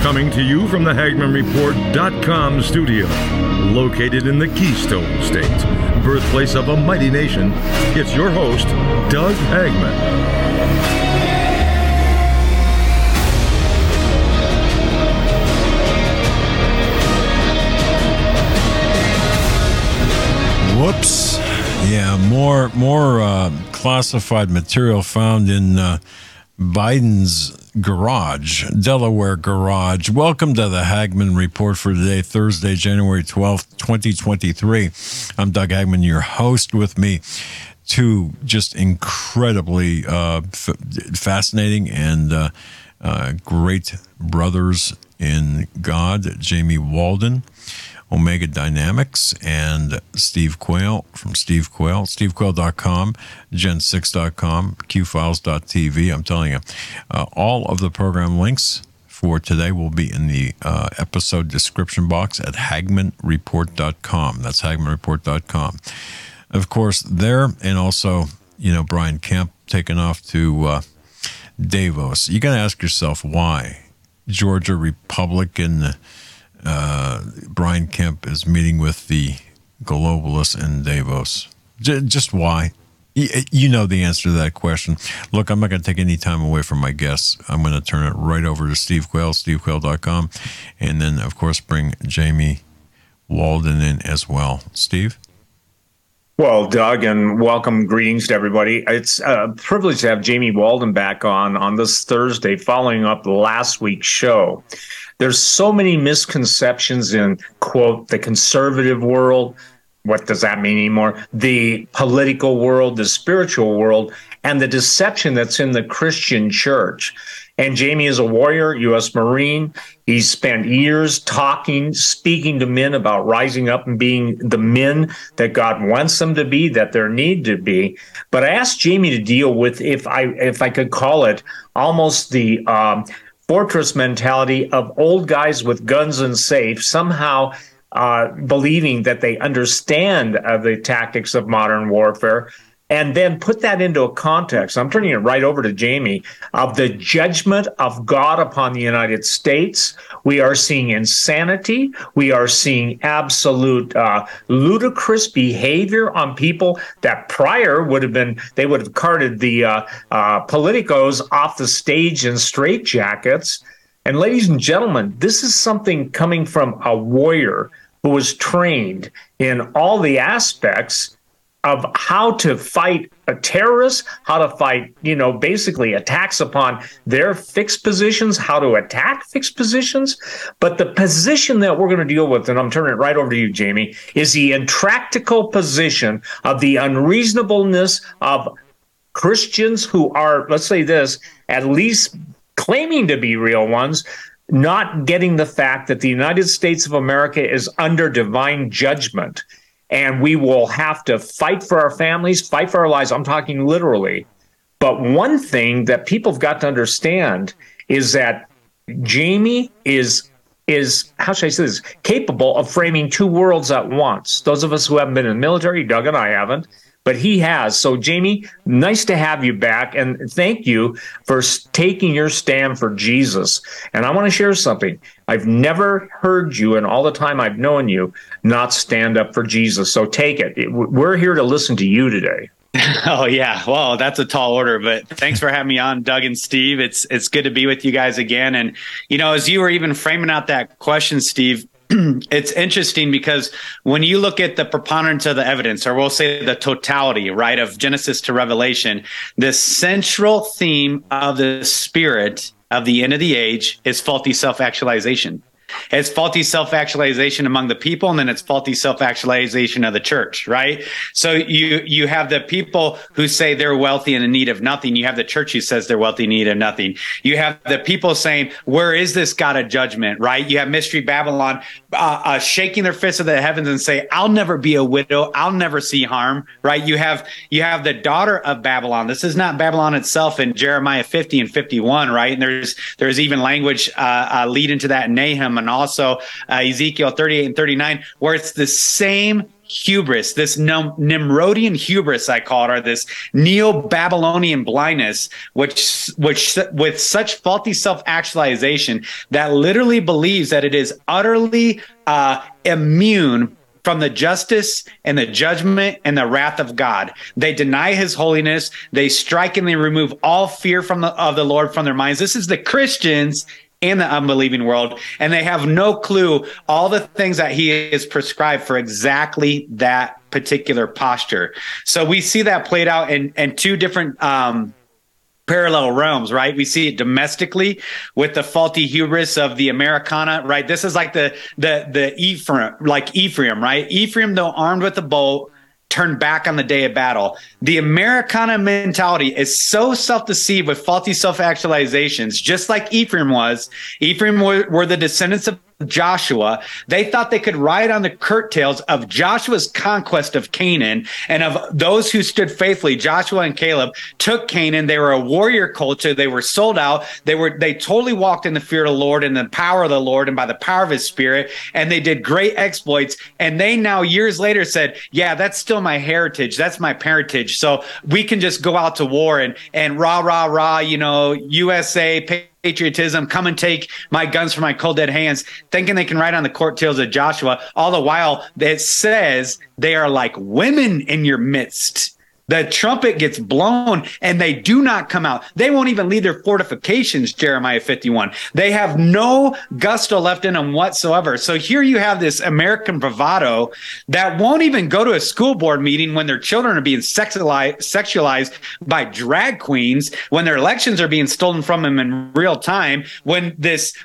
Coming to you from the HagmannReport.com studio, located in the Keystone State, birthplace of a mighty nation, it's your host, Doug Hagmann. Whoops. Yeah, more classified material found in Biden's garage, Delaware garage. Welcome to the Hagmann Report for today, Thursday, January 12th, 2023. I'm Doug Hagmann, your host. With me, two just incredibly fascinating and great brothers in God, Jamie Walden, Omega Dynamics, and Steve Quayle from Steve Quayle, stevequayle.com, gen6.com, qfiles.tv. I'm telling you, all of the program links for today will be in the episode description box at hagmannreport.com. That's hagmannreport.com. Of course, there, and also, Brian Kemp taking off to Davos. You got to ask yourself why Georgia Republican Brian Kemp is meeting with the globalists in Davos. Just why? You know the answer to that question. Look, I'm not going to take any time away from my guests. I'm going to turn it right over to Steve Quayle, stevequayle.com, and then, of course, bring Jamie Walden in as well. Steve? Well, Doug, and welcome, greetings to everybody. It's a privilege to have Jamie Walden back on this Thursday, following up last week's show. There's so many misconceptions in, quote, the conservative world. What does that mean anymore? The political world, the spiritual world, and the deception that's in the Christian church. And Jamie is a warrior, U.S. Marine. He's spent years speaking to men about rising up and being the men that God wants them to be, that they need to be. But I asked Jamie to deal with, if I could call it, almost the fortress mentality of old guys with guns and safes, somehow believing that they understand the tactics of modern warfare, and then put that into a context. I'm turning it right over to Jamie, of the judgment of God upon the United States. We are seeing insanity. We are seeing absolute ludicrous behavior on people that prior they would have carted the politicos off the stage in straitjackets. And ladies and gentlemen, this is something coming from a warrior who was trained in all the aspects of how to fight a terrorist, how to fight, basically attacks upon their fixed positions, how to attack fixed positions. But the position that we're going to deal with, and I'm turning it right over to you, Jamie, is the intractable position of the unreasonableness of Christians who are, let's say this, at least claiming to be real ones, not getting the fact that the United States of America is under divine judgment. And we will have to fight for our families, fight for our lives. I'm talking literally. But one thing that people have got to understand is that Jamie is how should I say this, capable of framing two worlds at once. Those of us who haven't been in the military, Doug and I haven't, but he has. So, Jamie, nice to have you back. And thank you for taking your stand for Jesus. And I want to share something. I've never heard you, in all the time I've known you, not stand up for Jesus. So take it. We're here to listen to you today. Oh, yeah. Well, that's a tall order, but thanks for having me on, Doug and Steve. It's good to be with you guys again. And, as you were even framing out that question, Steve, it's interesting because when you look at the preponderance of the evidence, or we'll say the totality, right, of Genesis to Revelation, the central theme of the spirit of the end of the age is faulty self-actualization. It's faulty self-actualization among the people, and then it's faulty self-actualization of the church, right? So you have the people who say they're wealthy and in need of nothing. You have the church who says they're wealthy and in need of nothing. You have the people saying, where is this God of judgment, right? You have Mystery Babylon shaking their fists at the heavens and say, I'll never be a widow. I'll never see harm, right? You have the daughter of Babylon. This is not Babylon itself in Jeremiah 50 and 51, right? And there's even language lead into that in Nahum and also Ezekiel 38 and 39, where it's the same hubris, this Nimrodian hubris, I call it, or this Neo-Babylonian blindness, which with such faulty self-actualization that literally believes that it is utterly immune from the justice and the judgment and the wrath of God. They deny his holiness. They strikingly remove all fear of the Lord from their minds. This is the Christians and the unbelieving world, and they have no clue all the things that he has prescribed for exactly that particular posture. So we see that played out in two different parallel realms, right? We see it domestically with the faulty hubris of the Americana, right? This is like the Ephraim, right? Ephraim, though armed with a bow, turned back on the day of battle. The Americana mentality is so self-deceived with faulty self-actualizations, just like Ephraim was. Ephraim were the descendants of Joshua. They thought they could ride on the curtails of Joshua's conquest of Canaan and of those who stood faithfully. Joshua and Caleb took Canaan. They were a warrior culture. They were sold out. They totally walked in the fear of the Lord and the power of the Lord and by the power of his spirit. And they did great exploits. And they now years later said, yeah, that's still my heritage. That's my parentage. So we can just go out to war and rah, rah, rah, USA, patriotism, come and take my guns from my cold dead hands, thinking they can ride on the coattails of Joshua. All the while, it says they are like women in your midst. The trumpet gets blown and they do not come out. They won't even leave their fortifications, Jeremiah 51. They have no gusto left in them whatsoever. So here you have this American bravado that won't even go to a school board meeting when their children are being sexualized by drag queens, when their elections are being stolen from them in real time, when this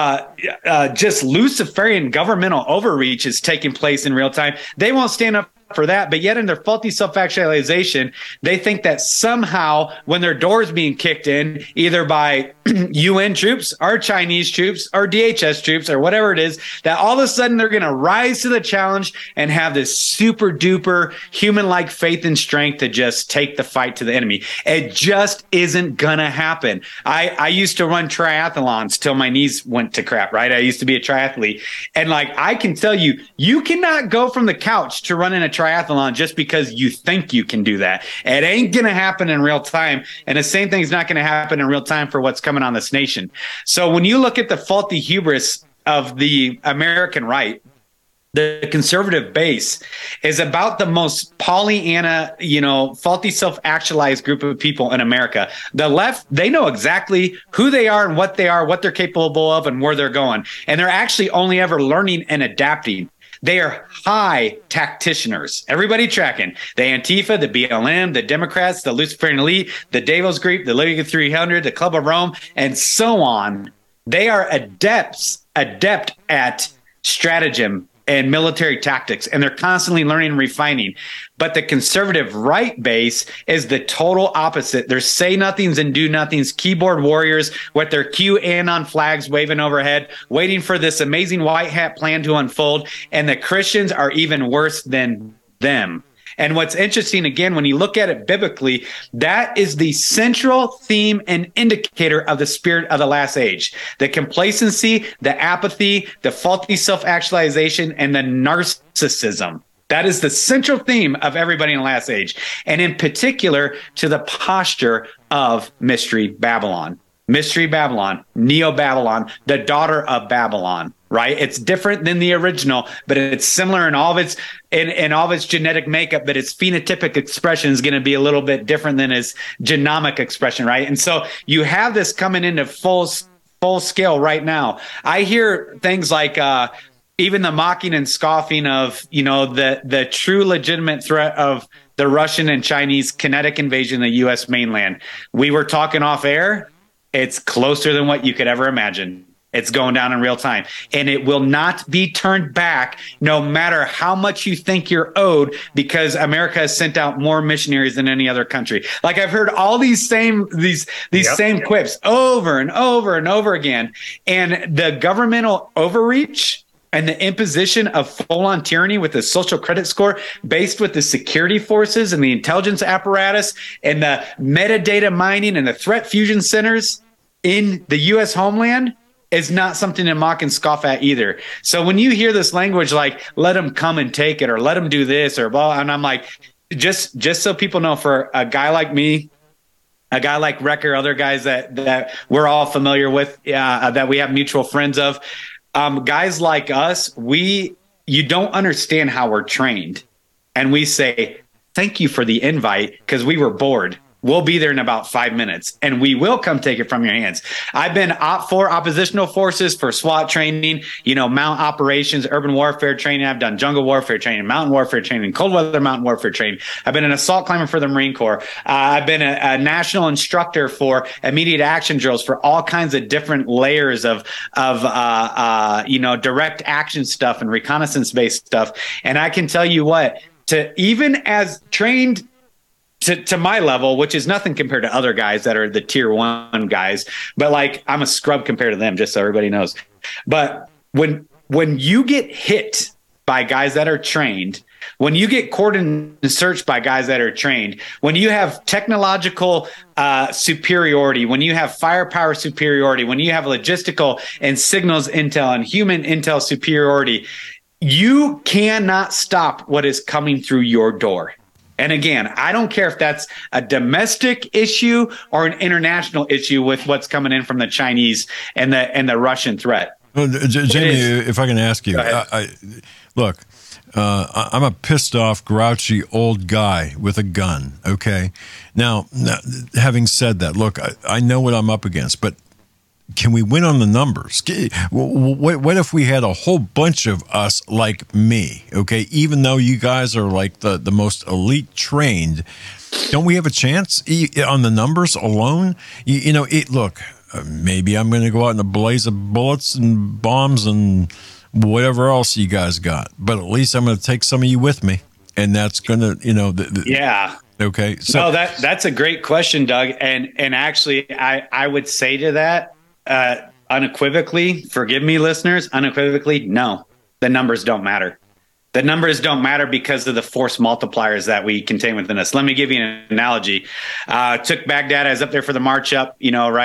just Luciferian governmental overreach is taking place in real time. They won't stand up for that, but yet in their faulty self-actualization, they think that somehow when their door is being kicked in, either by UN troops or Chinese troops or DHS troops or whatever it is, that all of a sudden they're going to rise to the challenge and have this super duper human-like faith and strength to just take the fight to the enemy. It just isn't going to happen. I used to run triathlons till my knees went to crap, right? I used to be a triathlete. And like, I can tell you, you cannot go from the couch to running a triathlon just because you think you can do that. It ain't going to happen in real time. And the same thing is not going to happen in real time for what's coming on this nation. So when you look at the faulty hubris of the American right, the conservative base is about the most Pollyanna, faulty self-actualized group of people in America. The left, they know exactly who they are and what they're capable of and where they're going. And they're actually only ever learning and adapting. They are high tacticianers. Everybody tracking. The Antifa, the BLM, the Democrats, the Luciferian Elite, the Davos Group, the League of 300, the Club of Rome, and so on. They are adept at stratagem and military tactics, and they're constantly learning and refining. But the conservative right base is the total opposite. They're say-nothings and do-nothings, keyboard warriors with their QAnon flags waving overhead, waiting for this amazing white hat plan to unfold, and the Christians are even worse than them. And what's interesting, again, when you look at it biblically, that is the central theme and indicator of the spirit of the last age. The complacency, the apathy, the faulty self-actualization, and the narcissism. That is the central theme of everybody in the last age. And in particular, to the posture of Mystery Babylon. Mystery Babylon, Neo-Babylon, the daughter of Babylon, right? It's different than the original, but it's similar in all of its in all of its genetic makeup, but its phenotypic expression is going to be a little bit different than its genomic expression, right? And so you have this coming into full scale right now. I hear things like even the mocking and scoffing of, the true legitimate threat of the Russian and Chinese kinetic invasion of the U.S. mainland. We were talking off air. It's closer than what you could ever imagine. It's going down in real time, and it will not be turned back no matter how much you think you're owed, because America has sent out more missionaries than any other country. Like, I've heard all these same quips over and over and over again. And the governmental overreach and the imposition of full-on tyranny with the social credit score based with the security forces and the intelligence apparatus and the metadata mining and the threat fusion centers in the U.S. homeland, is not something to mock and scoff at either. So when you hear this language like let them come and take it or let them do this or blah, and I'm like, just so people know, for a guy like me, a guy like Wrecker, other guys that we're all familiar with, that we have mutual friends of, guys like us, you don't understand how we're trained. And we say, thank you for the invite because we were bored. We'll be there in about 5 minutes and we will come take it from your hands. I've been for oppositional forces for SWAT training, mount operations, urban warfare training. I've done jungle warfare training, mountain warfare training, cold weather mountain warfare training. I've been an assault climber for the Marine Corps. I've been a national instructor for immediate action drills for all kinds of different layers of direct action stuff and reconnaissance based stuff. And I can tell you what, to even as trained to my level, which is nothing compared to other guys that are the tier 1 guys, but like I'm a scrub compared to them, just so everybody knows. But when you get hit by guys that are trained, when you get cordoned and searched by guys that are trained, when you have technological superiority, when you have firepower superiority, when you have logistical and signals intel and human intel superiority, you cannot stop what is coming through your door. And again, I don't care if that's a domestic issue or an international issue with what's coming in from the Chinese and the Russian threat. Well, Jamie, if I can ask you, look, I'm a pissed off, grouchy old guy with a gun. Okay. Now, having said that, look, I know what I'm up against, but can we win on the numbers? What if we had a whole bunch of us like me? Okay, even though you guys are like the most elite trained, don't we have a chance on the numbers alone? Look, maybe I'm going to go out in a blaze of bullets and bombs and whatever else you guys got, but at least I'm going to take some of you with me, and that's going to, yeah. Okay, so that's a great question, Doug, and actually, I would say to that. Unequivocally, forgive me, listeners, unequivocally, no, the numbers don't matter. The numbers don't matter because of the force multipliers that we contain within us. Let me give you an analogy. Took Baghdad. I was up there for the march up,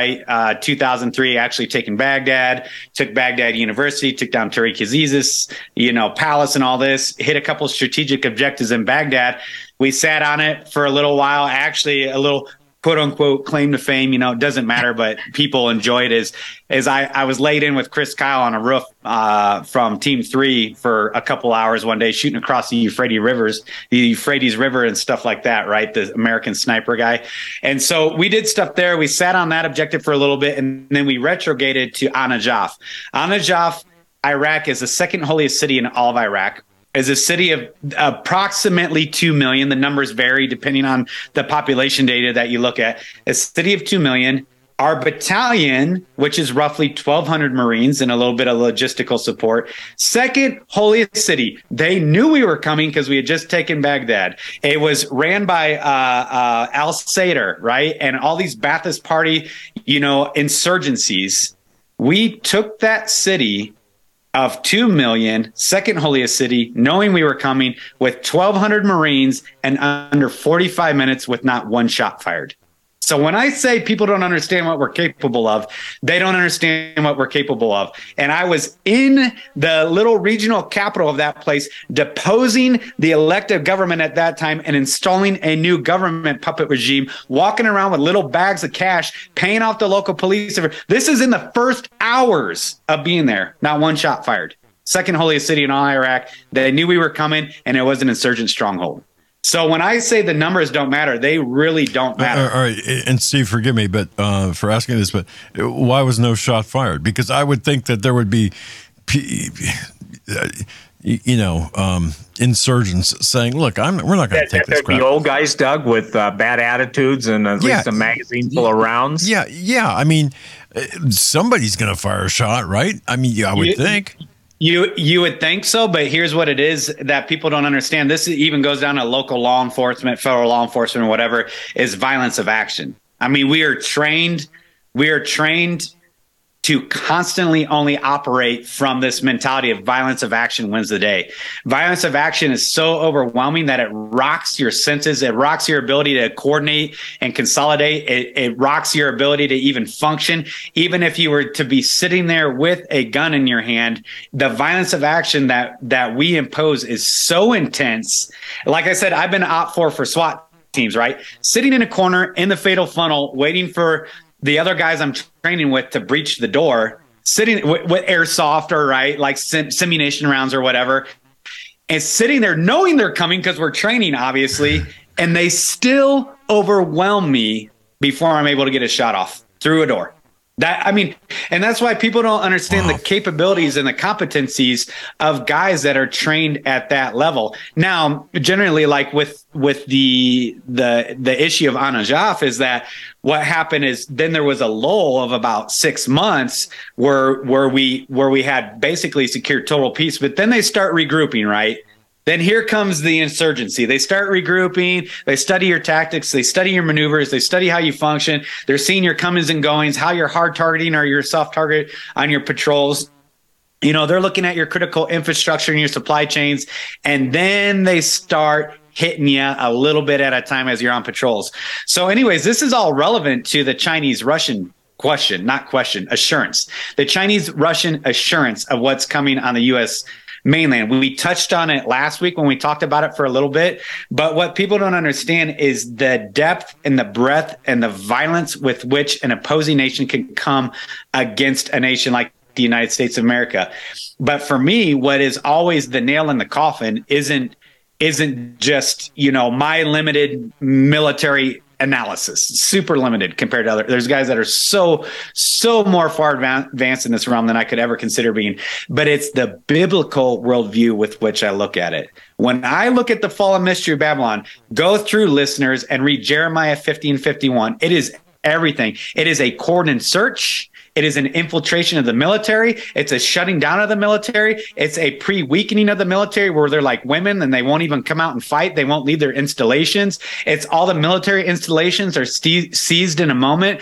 2003, actually taking Baghdad, took Baghdad University, took down Tariq Aziz's, palace and all this, hit a couple strategic objectives in Baghdad. We sat on it for a little while, actually a little quote unquote claim to fame, it doesn't matter, but people enjoy it as I was laid in with Chris Kyle on a roof from Team 3 for a couple hours one day, shooting across the Euphrates River and stuff like that, right? The American sniper guy. And so we did stuff there. We sat on that objective for a little bit, and then we retrograded to An-Najaf. An-Najaf, Iraq, is the second holiest city in all of Iraq. Is a city of approximately 2 million. The numbers vary depending on the population data that you look at. A city of 2 million. Our battalion, which is roughly 1,200 Marines and a little bit of logistical support. Second holiest city. They knew we were coming because we had just taken Baghdad. It was ran by Al Sadr, right? And all these Ba'athist Party, insurgencies. We took that city of 2 million, second holiest city, knowing we were coming with 1,200 Marines and under 45 minutes with not one shot fired. So when I say people don't understand what we're capable of, they don't understand what we're capable of. And I was in the little regional capital of that place, deposing the elected government at that time and installing a new government puppet regime, walking around with little bags of cash, paying off the local police. This is in the first hours of being there. Not one shot fired. Second holiest city in all Iraq. They knew we were coming, and it was an insurgent stronghold. So when I say the numbers don't matter, they really don't matter. All right. And Steve, forgive me for asking this, but why was no shot fired? Because I would think that there would be, insurgents saying, look, we're not going to take this crap. The old guys, Doug, with bad attitudes and at least a magazine full of rounds. Yeah. I mean, somebody's going to fire a shot, right? I mean, I would think. You would think so, but here's what it is that people don't understand. This even goes down to local law enforcement, federal law enforcement, or whatever, is violence of action. I mean, we are trained to constantly only operate from this mentality of violence of action wins the day. Violence of action is so overwhelming that it rocks your senses. It rocks your ability to coordinate and consolidate. It rocks your ability to even function. Even if you were to be sitting there with a gun in your hand, the violence of action that we impose is so intense. Like I said, I've been OPFOR for SWAT teams, right? Sitting in a corner in the fatal funnel, waiting for the other guys I'm training with to breach the door, sitting with airsoft or right, like simulation rounds or whatever, and sitting there knowing they're coming because we're training, obviously, and they still overwhelm me before I'm able to get a shot off through a door. And that's why people don't understand the capabilities and the competencies of guys that are trained at that level. Now, generally, like with the issue of Anu Jaf is that what happened is then there was a lull of about 6 months where we had basically secured total peace, but then they start regrouping, right? Then here comes the insurgency. They start regrouping. They study your tactics. They study your maneuvers. They study how you function. They're seeing your comings and goings, how you're hard targeting or you're soft target on your patrols. You know, they're looking at your critical infrastructure and your supply chains. And then they start hitting you a little bit at a time as you're on patrols. So anyways, this is all relevant to the Chinese-Russian assurance. The Chinese-Russian assurance of what's coming on the U.S. mainland. We touched on it last week when we talked about it for a little bit, but what people don't understand is the depth and the breadth and the violence with which an opposing nation can come against a nation like the United States of America. But for me, what is always the nail in the coffin isn't just, you know, my limited military analysis, super limited compared to other. There's guys that are so more far advanced in this realm than I could ever consider being. But it's the biblical worldview with which I look at it. When I look at the fallen mystery of Babylon, go through, listeners, and read Jeremiah 50:51. It is everything. It is a cordon search. It is an infiltration of the military. It's a shutting down of the military. It's a pre-weakening of the military where they're like women and they won't even come out and fight. They won't leave their installations. It's all the military installations are seized in a moment.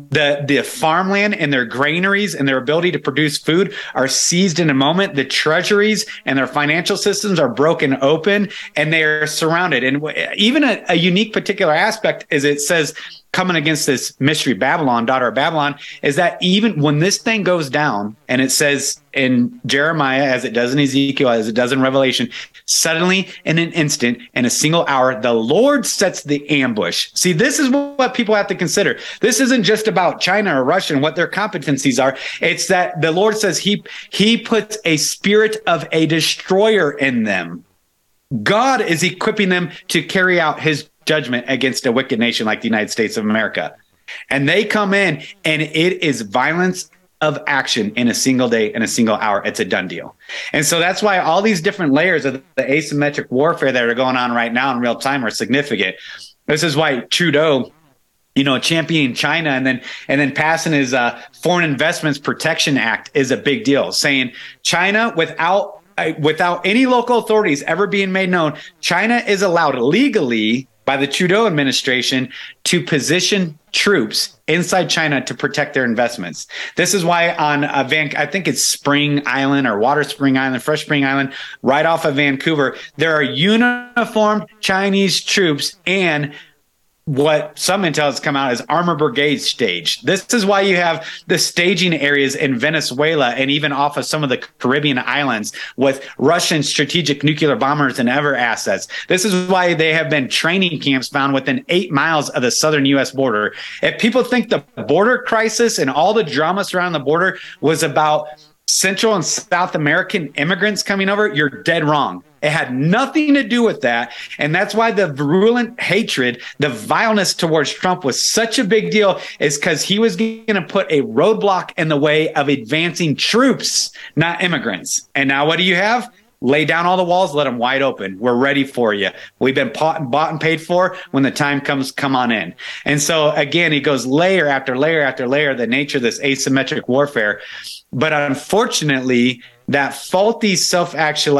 The farmland and their granaries and their ability to produce food are seized in a moment. The treasuries and their financial systems are broken open and they are surrounded. And even a unique particular aspect is it says, coming against this mystery Babylon, daughter of Babylon, is that even when this thing goes down, and it says in Jeremiah, as it does in Ezekiel, as it does in Revelation, suddenly in an instant, in a single hour, the Lord sets the ambush. See, this is what people have to consider. This isn't just about China or Russia and what their competencies are. It's that the Lord says he puts a spirit of a destroyer in them. God is equipping them to carry out his judgment against a wicked nation like the United States of America. And they come in and it is violence of action in a single day, in a single hour. It's a done deal. And so that's why all these different layers of the asymmetric warfare that are going on right now in real time are significant. This is why Trudeau, you know, championing China and then passing his Foreign Investments Protection Act is a big deal, saying China without any local authorities ever being made known, China is allowed legally by the Trudeau administration to position troops inside China to protect their investments. This is why on I think it's Spring Island or Water Spring Island, Fresh Spring Island, right off of Vancouver, there are uniformed Chinese troops and what some intel has come out as armor brigade stage. This is why you have the staging areas in Venezuela and even off of some of the Caribbean islands with Russian strategic nuclear bombers and other assets. This is why they have been training camps found within 8 miles of the southern U.S. border. If people think the border crisis and all the drama surrounding the border was about Central and South American immigrants coming over, you're dead wrong. It had nothing to do with that. And that's why the virulent hatred, the vileness towards Trump was such a big deal, is because he was going to put a roadblock in the way of advancing troops, not immigrants. And now what do you have? Lay down all the walls, let them wide open. We're ready for you. We've been bought and paid for. When the time comes, come on in. And so again, he goes layer after layer after layer, the nature of this asymmetric warfare. But unfortunately, that faulty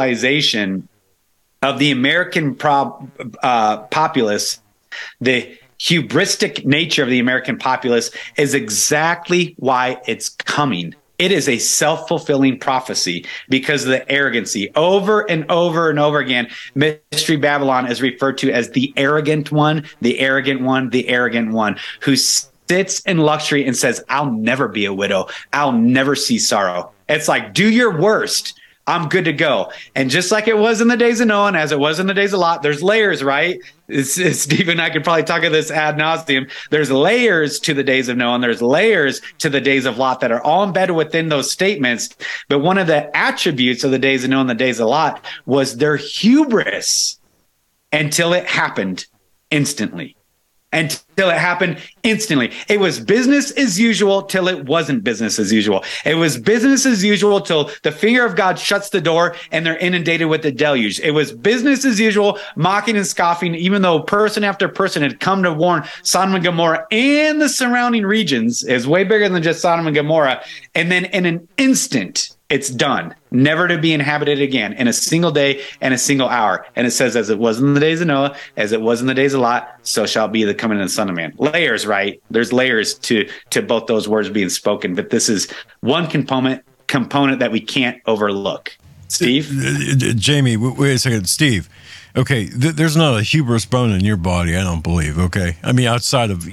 self-actualization of the American populace, the hubristic nature of the American populace is exactly why it's coming. It is a self-fulfilling prophecy because of the arrogancy. Over and over and over again, Mystery Babylon is referred to as the arrogant one, the arrogant one, the arrogant one, who sits in luxury and says, I'll never be a widow. I'll never see sorrow. It's like, do your worst. I'm good to go. And just like it was in the days of Noah, and as it was in the days of Lot, there's layers, right? Steve and I could probably talk of this ad nauseum. There's layers to the days of Noah, and there's layers to the days of Lot that are all embedded within those statements. But one of the attributes of the days of Noah and the days of Lot was their hubris until it happened instantly. Until it happened instantly. It was business as usual till it wasn't business as usual. It was business as usual till the finger of God shuts the door and they're inundated with the deluge. It was business as usual, mocking and scoffing, even though person after person had come to warn Sodom and Gomorrah and the surrounding regions. Is way bigger than just Sodom and Gomorrah. And then in an instant, it's done, never to be inhabited again in a single day and a single hour. And it says, as it was in the days of Noah, as it was in the days of Lot, so shall be the coming of the Son of Man. Layers, right? There's layers to both those words being spoken, but this is one component that we can't overlook. Steve? Jamie, wait a second. Steve, okay, there's not a hubris bone in your body, I don't believe, okay? I mean, outside of,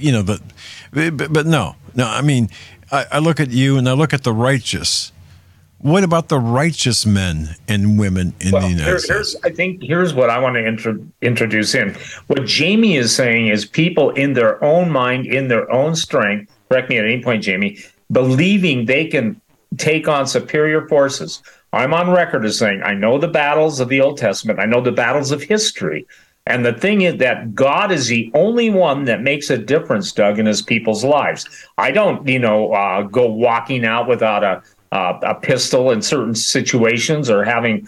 but no. I mean, I look at you and I look at the righteous. What about the righteous men and women in the United States? I think here's what I want to introduce in. What Jamie is saying is people in their own mind, in their own strength, correct me at any point, Jamie, believing they can take on superior forces. I'm on record as saying, I know the battles of the Old Testament. I know the battles of history. And the thing is that God is the only one that makes a difference, Doug, in his people's lives. I don't, go walking out without a pistol in certain situations or having,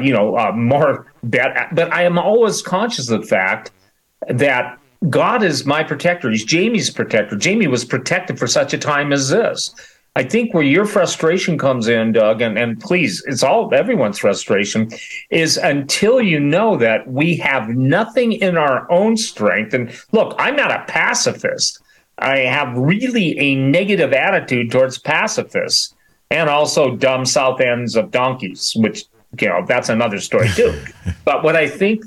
more bad. But I am always conscious of the fact that God is my protector. He's Jamie's protector. Jamie was protected for such a time as this. I think where your frustration comes in, Doug, and please, it's all everyone's frustration, is until you know that we have nothing in our own strength. And look, I'm not a pacifist. I have really a negative attitude towards pacifists. And also dumb south ends of donkeys, which, that's another story too. But what I think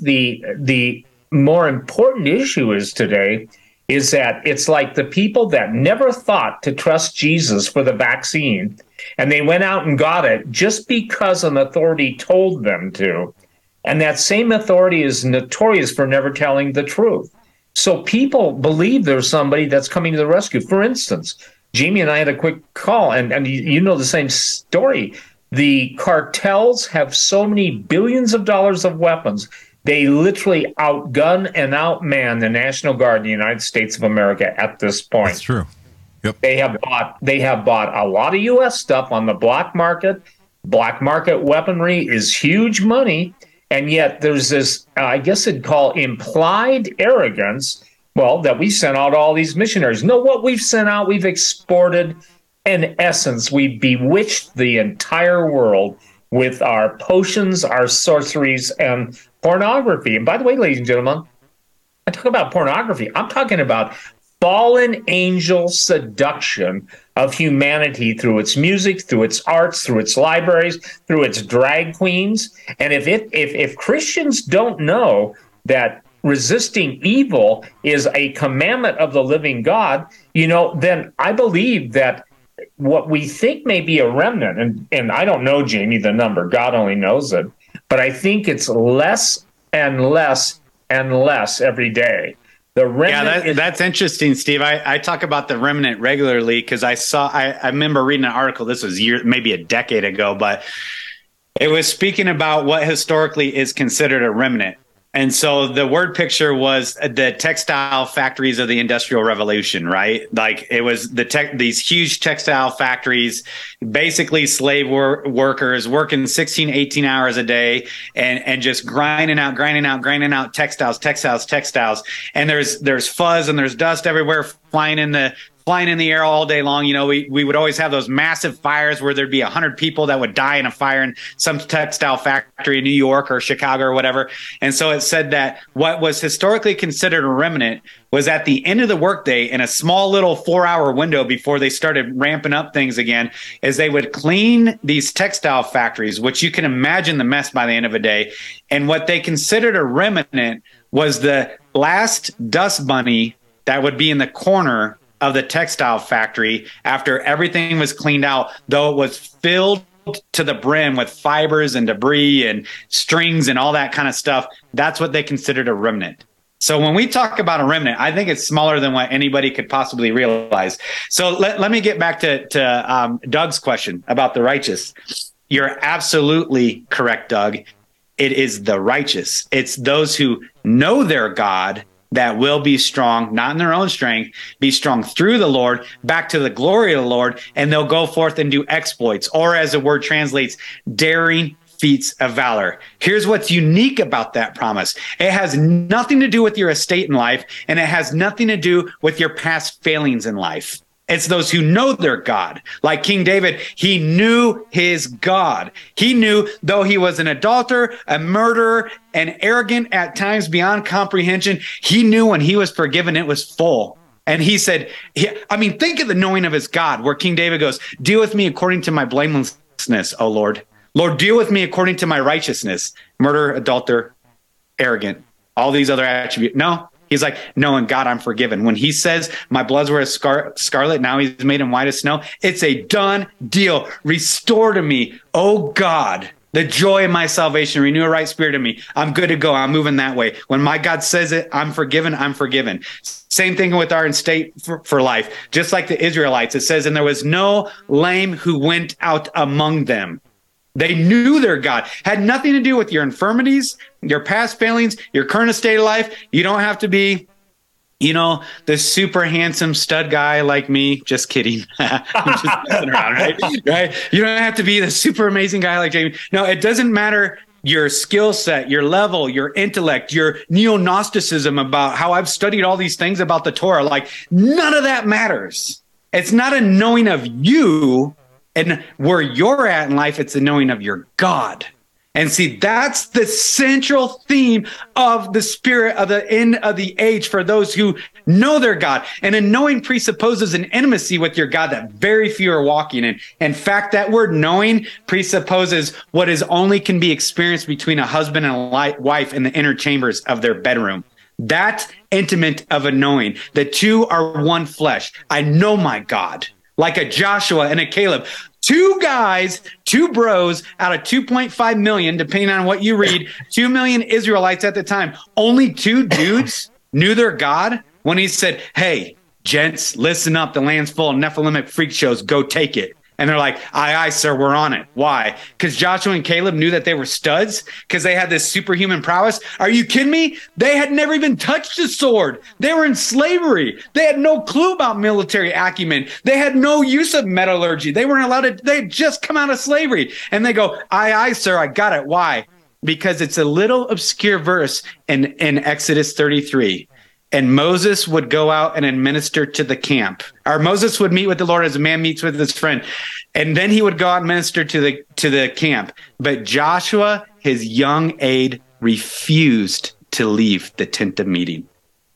the more important issue is today is that it's like the people that never thought to trust Jesus for the vaccine, and they went out and got it just because an authority told them to. And that same authority is notorious for never telling the truth. So people believe there's somebody that's coming to the rescue. For instance, Jamie and I had a quick call, and you know the same story. The cartels have so many billions of dollars of weapons. They literally outgun and outman the National Guard in the United States of America at this point. That's true. Yep. They have bought a lot of U.S. stuff on the black market. Black market weaponry is huge money, and yet there's this, I guess it'd call implied arrogance. Well, that we sent out all these missionaries. No, what we've sent out, we've exported. In essence, we've bewitched the entire world with our potions, our sorceries, and pornography. And by the way, ladies and gentlemen, I talk about pornography. I'm talking about fallen angel seduction of humanity through its music, through its arts, through its libraries, through its drag queens. And if Christians don't know that resisting evil is a commandment of the living God, then I believe that what we think may be a remnant, and I don't know, Jamie, the number, God only knows it, but I think it's less and less and less every day. The remnant that's interesting, Steve. I talk about the remnant regularly because I remember reading an article, this was maybe a decade ago, but it was speaking about what historically is considered a remnant. And so the word picture was the textile factories of the Industrial Revolution, right? Like it was these huge textile factories, basically slave workers working 16, 18 hours a day and just grinding out textiles. And there's fuzz and there's dust everywhere flying in the flying in the air all day long. You know, we would always have those massive fires where there'd be 100 people that would die in a fire in some textile factory in New York or Chicago or whatever. And so it said that what was historically considered a remnant was at the end of the workday, in a small little 4-hour window before they started ramping up things again, is they would clean these textile factories, which you can imagine the mess by the end of a day. And what they considered a remnant was the last dust bunny that would be in the corner of the textile factory after everything was cleaned out, though it was filled to the brim with fibers and debris and strings and all that kind of stuff. That's what they considered a remnant. So when we talk about a remnant, I think it's smaller than what anybody could possibly realize. So let me get back to Doug's question about the righteous. You're absolutely correct, Doug. It is the righteous. It's those who know their God that will be strong, not in their own strength, be strong through the Lord, back to the glory of the Lord, and they'll go forth and do exploits, or as the word translates, daring feats of valor. Here's what's unique about that promise. It has nothing to do with your estate in life, and it has nothing to do with your past failings in life. It's those who know their God. Like King David, he knew his God. He knew, though he was an adulterer, a murderer, and arrogant at times beyond comprehension, he knew when he was forgiven, it was full. And he said, think of the knowing of his God, where King David goes, deal with me according to my blamelessness, O Lord. Lord, deal with me according to my righteousness. Murder, adulterer, arrogant, all these other attributes. No. He's like, no, in God, I'm forgiven. When he says my bloods were as scarlet, now he's made them white as snow. It's a done deal. Restore to me, oh God, the joy of my salvation. Renew a right spirit in me. I'm good to go. I'm moving that way. When my God says it, I'm forgiven. I'm forgiven. Same thing with our estate for life. Just like the Israelites, it says, and there was no lame who went out among them. They knew their God. Had nothing to do with your infirmities, your past failings, your current state of life. You don't have to be, the super handsome stud guy like me. Just kidding. I'm just messing around, right? You don't have to be the super amazing guy like Jamie. No, it doesn't matter your skill set, your level, your intellect, your neo-Gnosticism about how I've studied all these things about the Torah. Like, none of that matters. It's not a knowing of you and where you're at in life, it's the knowing of your God. And see, that's the central theme of the spirit of the end of the age for those who know their God. And a knowing presupposes an intimacy with your God that very few are walking in. In fact, that word knowing presupposes what is only can be experienced between a husband and a wife in the inner chambers of their bedroom. That intimate of a knowing. The two are one flesh. I know my God. Like a Joshua and a Caleb, 2 guys, 2 bros out of 2.5 million, depending on what you read, 2 million Israelites at the time. Only 2 dudes knew their God when he said, hey, gents, listen up. The land's full of Nephilimic freak shows. Go take it. And they're like, aye, sir, we're on it. Why? Because Joshua and Caleb knew that they were studs, because they had this superhuman prowess. Are you kidding me? They had never even touched a sword. They were in slavery. They had no clue about military acumen. They had no use of metallurgy. They weren't allowed to, they had just come out of slavery. And they go, aye, sir, I got it. Why? Because it's a little obscure verse in Exodus 33. And Moses would go out and administer to the camp. Or Moses would meet with the Lord as a man meets with his friend. And then he would go out and minister to the camp. But Joshua, his young aide, refused to leave the tent of meeting.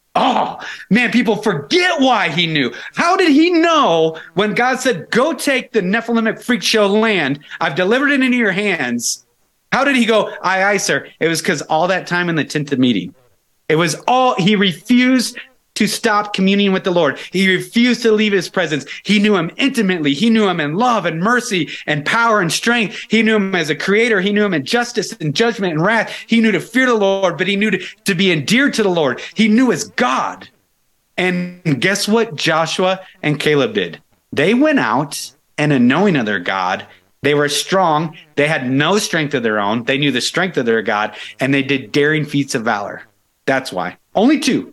Oh, man, people forget why he knew. How did he know when God said, go take the Nephilimic freak show land, I've delivered it into your hands? How did he go, aye, sir? It was because all that time in the tent of meeting. It was all, he refused to stop communing with the Lord. He refused to leave his presence. He knew him intimately. He knew him in love and mercy and power and strength. He knew him as a creator. He knew him in justice and judgment and wrath. He knew to fear the Lord, but he knew to be endeared to the Lord. He knew his God. And guess what Joshua and Caleb did? They went out and in knowing of their God, they were strong. They had no strength of their own. They knew the strength of their God, and they did daring feats of valor. That's why. Only 2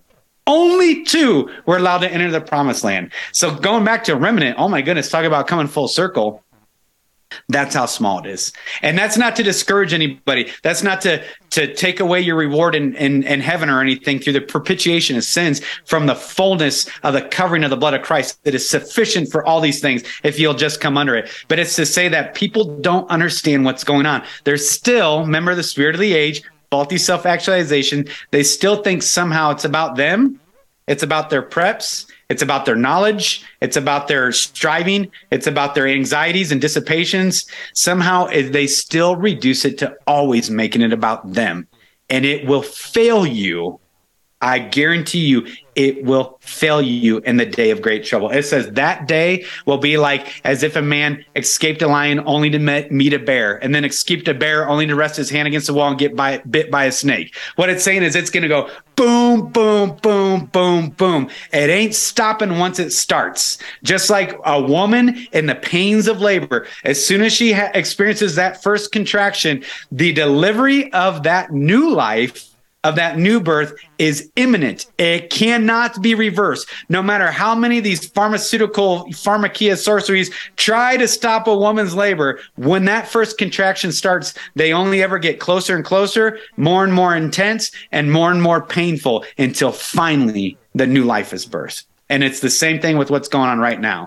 were allowed to enter the promised land. So going back to remnant, oh my goodness, talk about coming full circle. That's how small it is. And that's not to discourage anybody. That's not to take away your reward in heaven or anything through the propitiation of sins from the fullness of the covering of the blood of Christ that is sufficient for all these things if you'll just come under it. But it's to say that people don't understand what's going on. There's still, remember the spirit of the age, faulty self-actualization. They still think somehow it's about them. It's about their preps. It's about their knowledge. It's about their striving. It's about their anxieties and dissipations. Somehow they still reduce it to always making it about them. And it will fail you. I guarantee you, it will fail you in the day of great trouble. It says that day will be like as if a man escaped a lion only to meet a bear, and then escaped a bear only to rest his hand against the wall and get bit by a snake. What it's saying is it's going to go boom, boom, boom, boom, boom. It ain't stopping once it starts. Just like a woman in the pains of labor, as soon as she experiences that first contraction, the delivery of that new life, of that new birth, is imminent. It cannot be reversed. No matter how many of these pharmakia sorceries try to stop a woman's labor, when that first contraction starts, they only ever get closer and closer, more and more intense, and more painful until finally the new life is birthed. And it's the same thing with what's going on right now.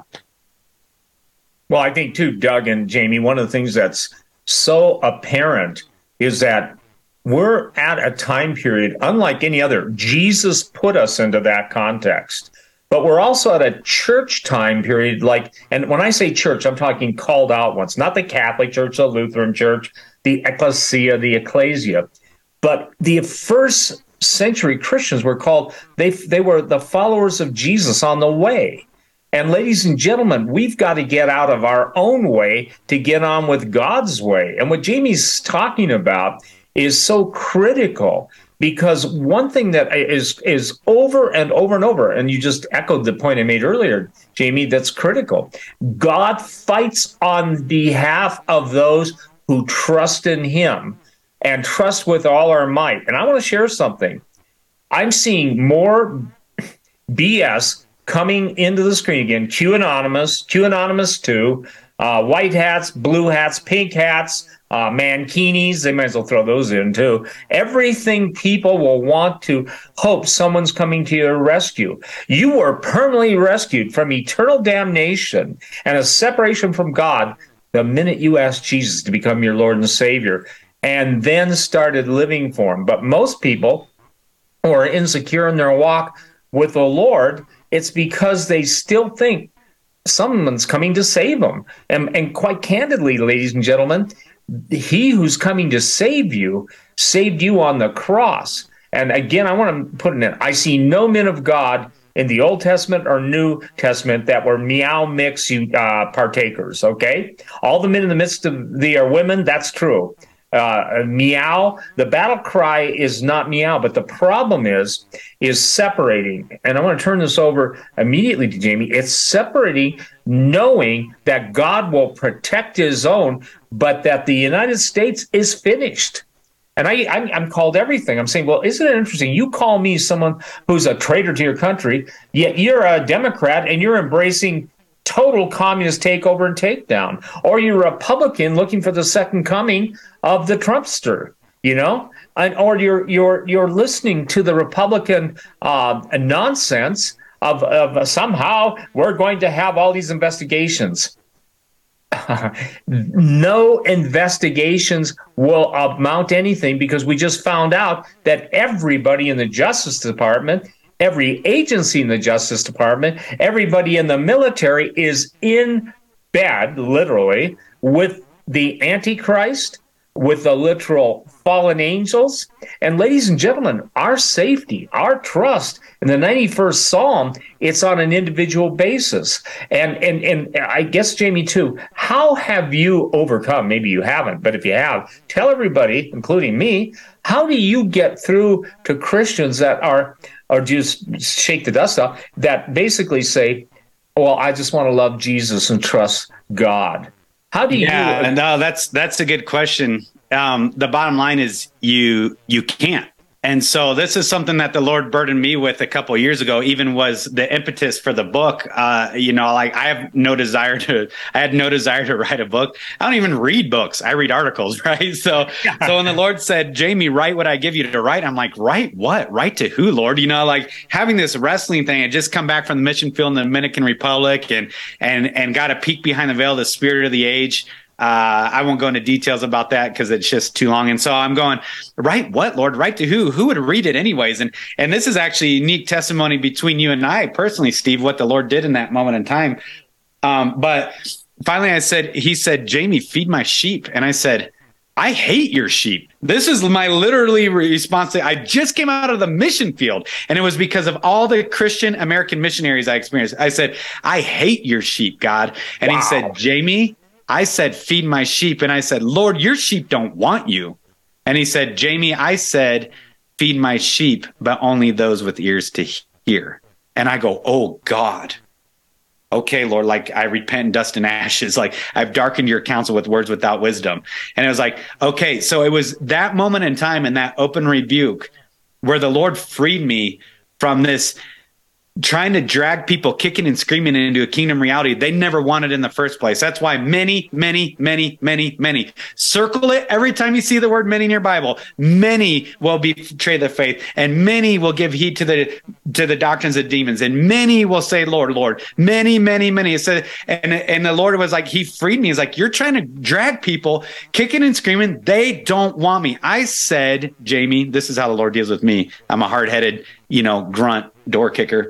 Well, I think too, Doug and Jamie, one of the things that's so apparent is that we're at a time period unlike any other. Jesus put us into that context. But we're also at a church time period, and when I say church, I'm talking called out ones, not the Catholic Church, the Lutheran Church, the ecclesia, the ecclesia. But the first century Christians were called, they were the followers of Jesus on the way. And ladies and gentlemen, we've got to get out of our own way to get on with God's way. And what Jamie's talking about is so critical, because one thing that is over and over and over, and you just echoed the point I made earlier, Jamie, that's critical. God fights on behalf of those who trust in him and trust with all our might. And I want to share something. I'm seeing more BS coming into the screen again. QAnonymous 2, white hats, blue hats, pink hats, mankinis, they might as well throw those in too. Everything people will want to hope someone's coming to your rescue. You were permanently rescued from eternal damnation and a separation from God the minute you asked Jesus to become your Lord and Savior, and then started living for him. But most people who are insecure in their walk with the Lord, it's because they still think someone's coming to save them. And quite candidly, ladies and gentlemen, he who's coming to save you saved you on the cross. And again, I want to put it in. I see no men of God in the Old Testament or New Testament that were meow mix partakers, okay? All the men in the midst of thee are women, that's true. Meow, the battle cry is not meow, but the problem is separating. And I want to turn this over immediately to Jamie. It's separating, knowing that God will protect his own, but that the United States is finished. And I'm called everything. I'm saying, well, isn't it interesting? You call me someone who's a traitor to your country, yet you're a Democrat and you're embracing total communist takeover and takedown, or you're a Republican looking for the second coming of the Trumpster, or you're listening to the Republican nonsense of somehow we're going to have all these investigations. No investigations will amount to anything, because we just found out that everybody in the Justice Department, every agency in the Justice Department, everybody in the military is in bed, literally, with the Antichrist, with the literal fallen angels. And ladies and gentlemen, our safety, our trust in the 91st Psalm, it's on an individual basis. And I guess, Jamie, too, how have you overcome? Maybe you haven't, but if you have, tell everybody, including me, how do you get through to Christians that are just shake the dust off, that basically say, well, I just want to love Jesus and trust God? How do you? Yeah, no, that's a good question. The bottom line is you can't. And so this is something that the Lord burdened me with a couple of years ago, even was the impetus for the book. Like I had no desire to write a book. I don't even read books. I read articles, right? So when the Lord said, Jamie, write what I give you to write, I'm like, write what? Write to who, Lord? Like having this wrestling thing, I just come back from the mission field in the Dominican Republic and got a peek behind the veil of the spirit of the age. I won't go into details about that because it's just too long. And so I'm going, write what, Lord? Write to who? Who would read it anyways? And this is actually a unique testimony between you and I personally, Steve, what the Lord did in that moment in time. But finally he said, Jamie, feed my sheep. And I said, I hate your sheep. This is my literally response. I just came out of the mission field, and it was because of all the Christian American missionaries I experienced. I said, I hate your sheep, God. And He said, Jamie, I said, feed my sheep. And I said, Lord, your sheep don't want you. And He said, Jamie, I said, feed my sheep, but only those with ears to hear. And I go, oh God. Okay, Lord, like I repent in dust and ashes. Like I've darkened your counsel with words without wisdom. And it was like, okay, so it was that moment in time and that open rebuke where the Lord freed me from this trying to drag people kicking and screaming into a kingdom reality they never wanted in the first place. That's why many circle it every time you see the word many in your Bible. Many will betray the faith, and many will give heed to the doctrines of demons, and many will say, Lord, Lord. Many. It said, and the Lord was like, He freed me. He's like, you're trying to drag people kicking and screaming. They don't want me. I said, Jamie, this is how the Lord deals with me. I'm a hard-headed, grunt door kicker.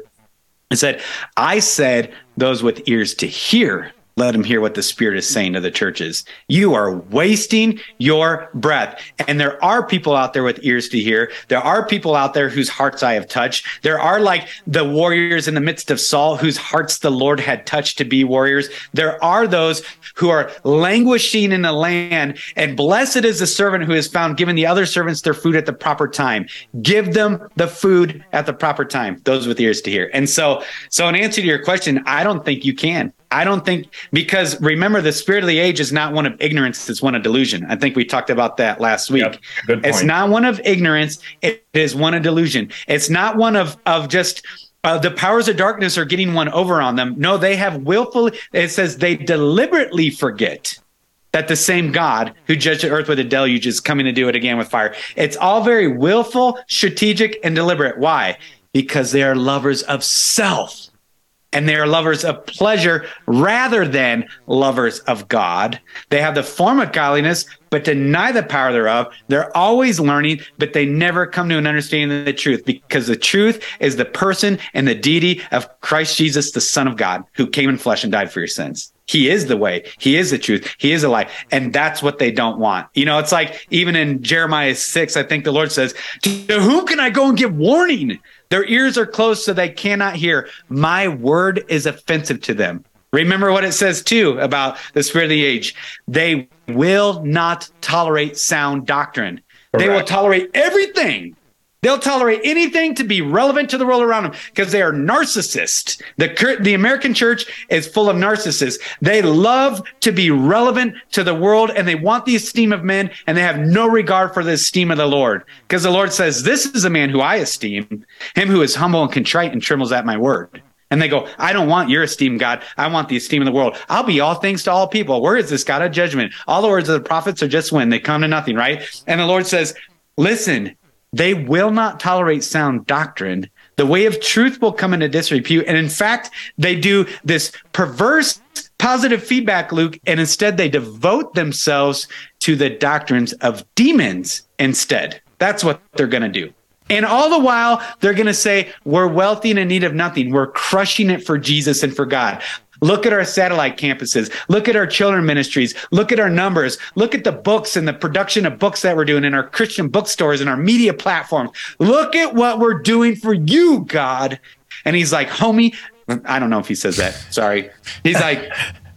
I said, those with ears to hear, let them hear what the Spirit is saying to the churches. You are wasting your breath. And there are people out there with ears to hear. There are people out there whose hearts I have touched. There are like the warriors in the midst of Saul, whose hearts the Lord had touched to be warriors. There are those who are languishing in the land, and blessed is the servant who is found giving the other servants their food at the proper time. Give them the food at the proper time, those with ears to hear. And so in answer to your question, I don't think you can. I don't think, because remember, the spirit of the age is not one of ignorance, it's one of delusion. I think we talked about that last week. Yep, good point. It's not one of ignorance, it is one of delusion. It's not one of just the powers of darkness are getting one over on them. No, they have willfully, it says they deliberately forget that the same God who judged the earth with a deluge is coming to do it again with fire. It's all very willful, strategic, and deliberate. Why? Because they are lovers of self. And they are lovers of pleasure rather than lovers of God. They have the form of godliness, but deny the power thereof. They're always learning, but they never come to an understanding of the truth, because the truth is the person and the deity of Christ Jesus, the Son of God, who came in flesh and died for your sins. He is the way. He is the truth. He is the life. And that's what they don't want. It's like even in Jeremiah 6, I think the Lord says, to whom can I go and give warning? Their ears are closed so they cannot hear. My word is offensive to them. Remember what it says too about the spirit of the age. They will not tolerate sound doctrine. Correct. They will tolerate everything. They'll tolerate anything to be relevant to the world around them because they are narcissists. The American church is full of narcissists. They love to be relevant to the world, and they want the esteem of men, and they have no regard for the esteem of the Lord. Because the Lord says, this is a man who I esteem, him who is humble and contrite and trembles at my word. And they go, I don't want your esteem, God. I want the esteem of the world. I'll be all things to all people. Where is this God of judgment? All the words of the prophets are just wind. They come to nothing, right? And the Lord says, listen, they will not tolerate sound doctrine. The way of truth will come into disrepute. And in fact, they do this perverse positive feedback loop, and instead they devote themselves to the doctrines of demons instead. That's what they're going to do. And all the while, they're going to say, we're wealthy and in need of nothing. We're crushing it for Jesus and for God. Look at our satellite campuses. Look at our children ministries. Look at our numbers. Look at the books and the production of books that we're doing in our Christian bookstores and our media platforms. Look at what we're doing for you, God. And he's like, homie, I don't know if he says that. Sorry. He's like,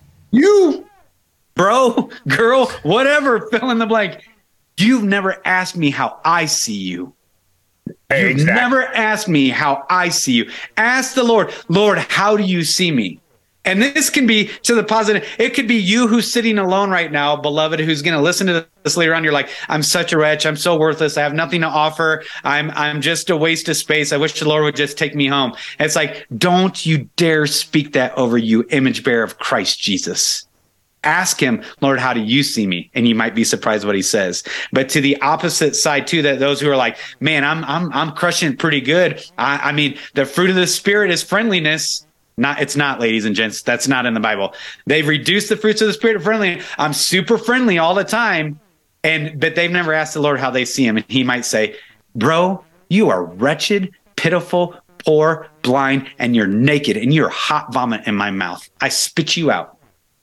you, bro, girl, whatever, fill in the blank. You've never asked me how I see you. You've never asked me how I see you. Ask the Lord, Lord, how do you see me? And this can be to the positive. It could be you who's sitting alone right now, beloved, who's going to listen to this later on. You're like, I'm such a wretch. I'm so worthless. I have nothing to offer. I'm just a waste of space. I wish the Lord would just take me home. And it's like, don't you dare speak that over you, image bearer of Christ Jesus. Ask him, Lord, how do you see me? And you might be surprised what he says. But to the opposite side too, that those who are like, man, I'm crushing it pretty good. I mean, the fruit of the Spirit is friendliness. It's not, ladies and gents. That's not in the Bible. They've reduced the fruits of the Spirit to friendly. I'm super friendly all the time. But they've never asked the Lord how they see him. And he might say, bro, you are wretched, pitiful, poor, blind, and you're naked and you're hot vomit in my mouth. I spit you out.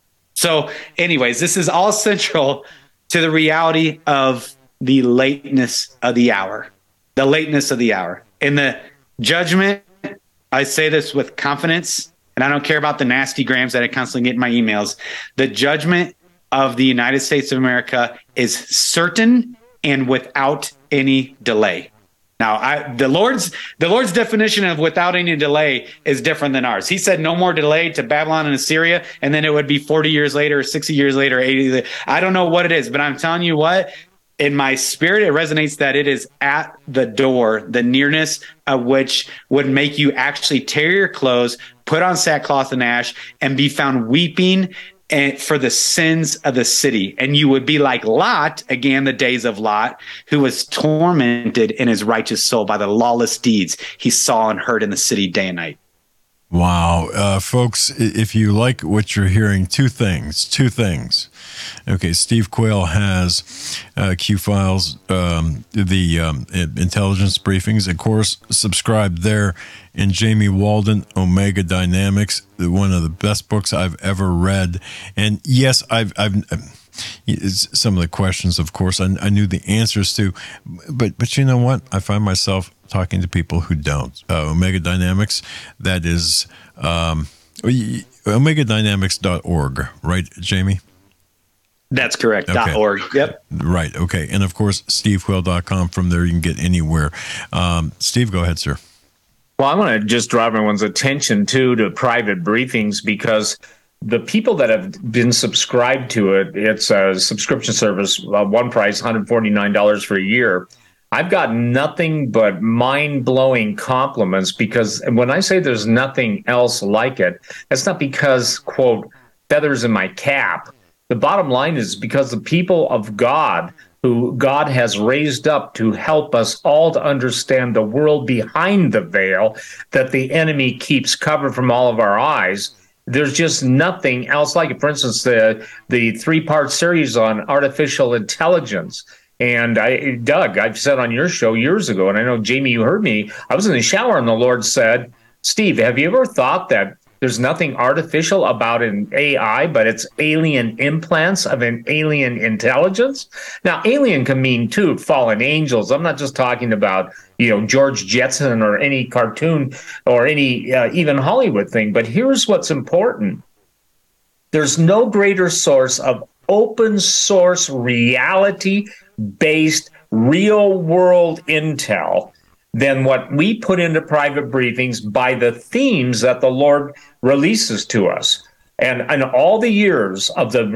So anyways, this is all central to the reality of the lateness of the hour, the lateness of the hour. In the judgment, I say this with confidence, and I don't care about the nasty grams that I constantly get in my emails. The judgment of the United States of America is certain and without any delay. Now, the Lord's definition of without any delay is different than ours. He said no more delay to Babylon and Assyria, and then it would be 40 years later, 60 years later, 80. I don't know what it is, but I'm telling you what, in my spirit, it resonates that it is at the door, the nearness of which would make you actually tear your clothes, put on sackcloth and ash, and be found weeping for the sins of the city. And you would be like Lot, again, the days of Lot, who was tormented in his righteous soul by the lawless deeds he saw and heard in the city day and night. Wow. Folks, if you like what you're hearing, two things. Okay, Steve Quayle has Q Files, the intelligence briefings. Of course, subscribe there. And Jamie Walden, Omega Dynamics, one of the best books I've ever read. And yes, I've some of the questions, of course, I knew the answers to, but you know what? I find myself talking to people who don't. Omega Dynamics, that is omegadynamics.org, right, Jamie? That's correct. Okay. .org. Yep. Right. Okay. And of course, stevequayle.com. From there, you can get anywhere. Steve, go ahead, sir. Well, I want to just draw everyone's attention to private briefings, because the people that have been subscribed to it, it's a subscription service, one price, $149 for a year. I've got nothing but mind-blowing compliments, because when I say there's nothing else like it, that's not because, quote, feathers in my cap. The bottom line is because the people of God, who God has raised up to help us all to understand the world behind the veil that the enemy keeps covered from all of our eyes, there's just nothing else like it. For instance, the three-part series on artificial intelligence. And Doug, I've said on your show years ago, and I know, Jamie, you heard me, I was in the shower and the Lord said, Steve, have you ever thought that there's nothing artificial about an AI, but it's alien implants of an alien intelligence? Now, alien can mean, too, fallen angels. I'm not just talking about, George Jetson or any cartoon or any even Hollywood thing. But here's what's important. There's no greater source of open source reality-based real-world intel than what we put into private briefings by the themes that the Lord releases to us. And all the years of the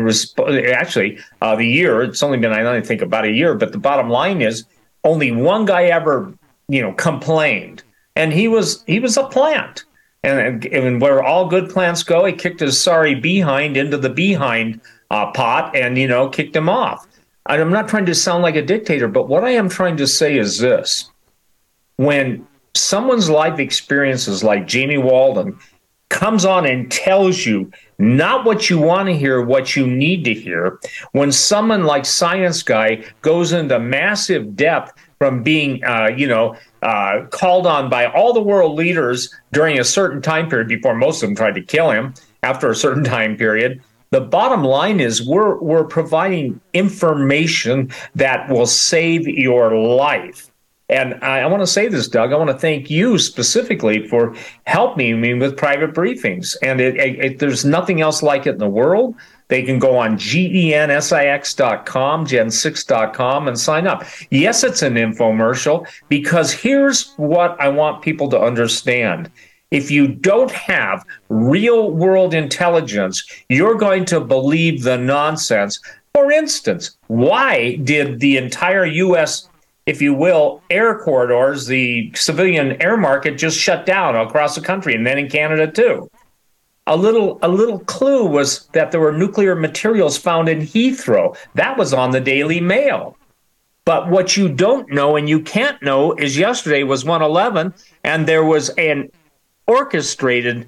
year, it's only been, I think, about a year, but the bottom line is only one guy ever, complained. And he was a plant. And where all good plants go, he kicked his sorry behind into the behind pot and, kicked him off. And I'm not trying to sound like a dictator, but what I am trying to say is this. When someone's life experiences like Jamie Walden comes on and tells you not what you want to hear, what you need to hear, when someone like Science Guy goes into massive depth from being, called on by all the world leaders during a certain time period before most of them tried to kill him after a certain time period, the bottom line is we're providing information that will save your life. And I want to say this, Doug. I want to thank you specifically for helping me with private briefings. And there's nothing else like it in the world. They can go on GENSIX.com, gen6.com, and sign up. Yes, it's an infomercial, because here's what I want people to understand. If you don't have real world intelligence, you're going to believe the nonsense. For instance, why did the entire U.S., if you will, air corridors, the civilian air market, just shut down across the country, and then in Canada too? A little clue was that there were nuclear materials found in Heathrow. That was on the Daily Mail. But what you don't know and you can't know is yesterday was 1/11, and there was an orchestrated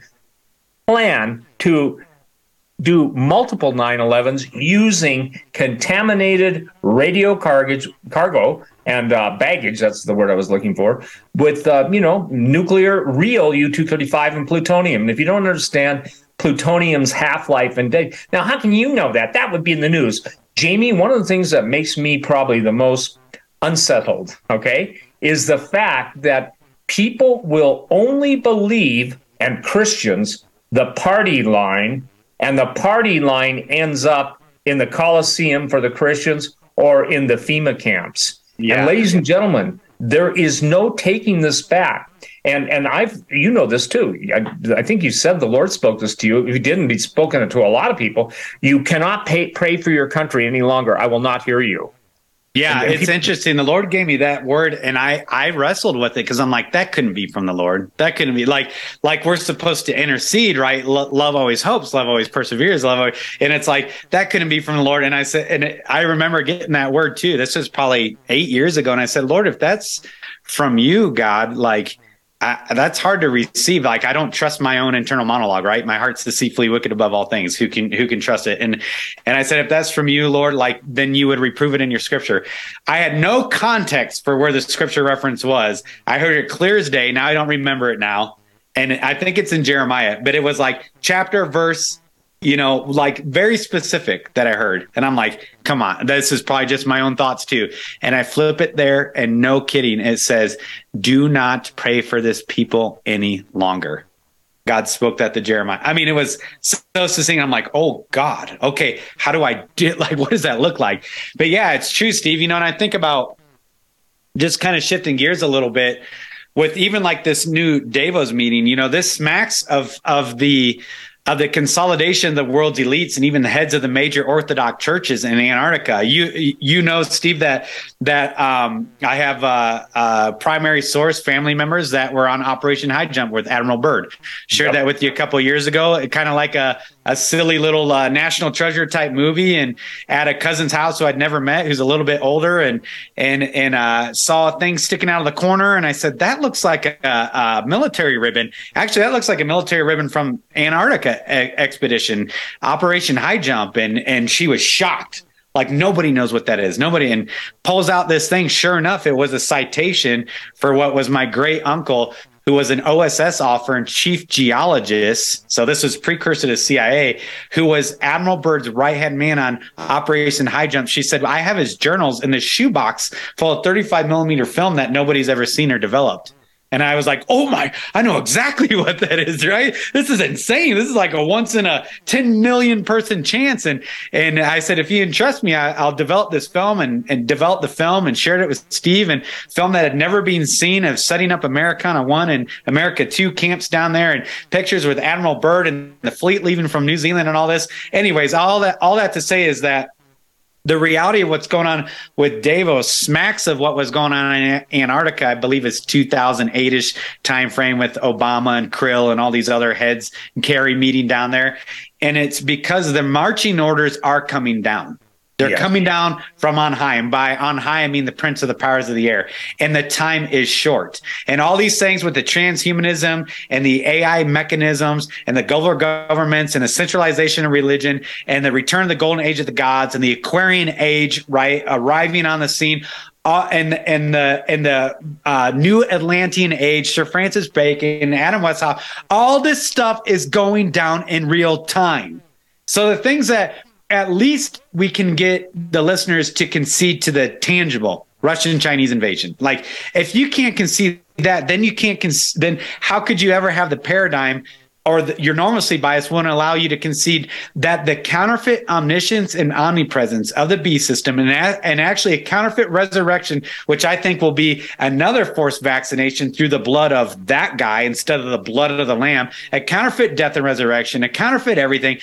plan to do multiple 9/11s using contaminated radio cargo and baggage, that's the word I was looking for, with, nuclear, real U-235 and plutonium. And if you don't understand plutonium's half-life and day, now how can you know that? That would be in the news. Jamie, one of the things that makes me probably the most unsettled, okay, is the fact that people will only believe, and Christians, the party line, and the party line ends up in the Colosseum for the Christians or in the FEMA camps. Yeah. And ladies and gentlemen, there is no taking this back. And you know this too. I think you said the Lord spoke this to you. If you didn't, He's spoken it to a lot of people. You cannot pray for your country any longer. I will not hear you. Yeah, it's interesting. The Lord gave me that word, and I wrestled with it because I'm like, that couldn't be from the Lord. That couldn't be like we're supposed to intercede, right? Love always hopes, love always perseveres, and it's like that couldn't be from the Lord. And I said, and I remember getting that word too. This was probably 8 years ago, and I said, Lord, if that's from you, God, that's hard to receive. Like, I don't trust my own internal monologue, right? My heart's deceitfully wicked above all things. Who can trust it? And I said, if that's from you, Lord, then you would reprove it in your scripture. I had no context for where the scripture reference was. I heard it clear as day. Now I don't remember it now. And I think it's in Jeremiah, but it was like chapter, verse, very specific that I heard. And I'm like, come on, this is probably just my own thoughts too. And I flip it there, and no kidding, it says, do not pray for this people any longer. God spoke that to Jeremiah. I mean, it was so succinct. I'm like, oh God, okay, how do I do it? Like, what does that look like? But yeah, it's true, Steve. And I think about just kind of shifting gears a little bit with even like this new Davos meeting, this smacks of the consolidation of the world's elites and even the heads of the major Orthodox churches in Antarctica. You know, Steve, that I have primary source family members that were on Operation High Jump with Admiral Byrd. Shared that with you a couple of years ago. Kind of like a silly little National Treasure type movie, and at a cousin's house who I'd never met, who's a little bit older, and saw a thing sticking out of the corner, and I said, that looks like a military ribbon. Actually, that looks like a military ribbon from Antarctica expedition, Operation High Jump, and she was shocked. Like, nobody knows what that is. Nobody, and pulls out this thing. Sure enough, it was a citation for what was my great uncle, who was an OSS officer and chief geologist. So this was precursor to CIA, who was Admiral Byrd's right-hand man on Operation High Jump. She said, I have his journals in this shoebox full of 35 millimeter film that nobody's ever seen or developed. And I was like, oh my, I know exactly what that is, right? This is insane. This is like a once in a 10 million person chance. And I said, if you entrust me, I'll develop this film and develop the film, and shared it with Steve, and film that had never been seen of setting up Americana 1 and America 2 camps down there, and pictures with Admiral Byrd and the fleet leaving from New Zealand and all this. Anyways, all that to say is that the reality of what's going on with Davos smacks of what was going on in Antarctica. I believe it's 2008-ish timeframe with Obama and Krill and all these other heads and Kerry meeting down there. And it's because the marching orders are coming down. They're coming down from on high. And by on high, I mean the prince of the powers of the air. And the time is short. And all these things with the transhumanism and the AI mechanisms and the global governments and the centralization of religion and the return of the golden age of the gods and the Aquarian age, right, arriving on the scene. And the new Atlantean age, Sir Francis Bacon, Adam Weishaupt, all this stuff is going down in real time. So the things that at least we can get the listeners to concede to the tangible Russian-Chinese invasion. Like, if you can't concede that, then you can't then how could you ever have the paradigm your normalcy bias won't allow you to concede that the counterfeit omniscience and omnipresence of the beast system and actually a counterfeit resurrection, which I think will be another forced vaccination through the blood of that guy instead of the blood of the lamb, a counterfeit death and resurrection, a counterfeit everything